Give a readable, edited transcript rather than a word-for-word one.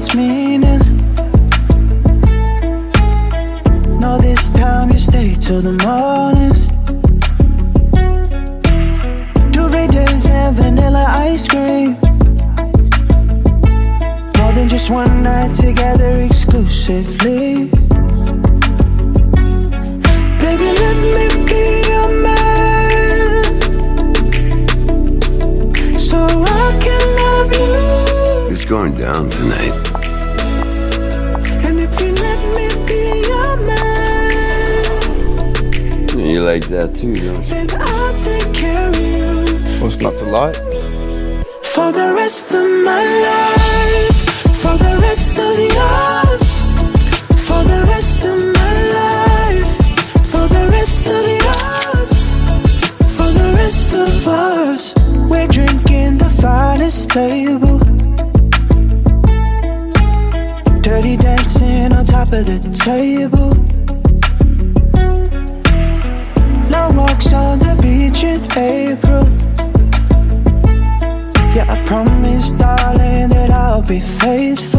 its meaning. No, this time you stay till the morning. Duvet days and vanilla ice cream. More than just one night together exclusively. Baby, let me be your man, so I can love you. It's going down tonight. And if you let me be your man, You like that too, don't you? then I'll take care of you. What's not to like? For the rest of my life, for the rest of yours, for the rest of my life, for the rest of yours, for the rest of us. We're drinking the finest label, dirty dancing on top of the table. Long walks on the beach in April. Yeah, I promise, darling, that I'll be faithful.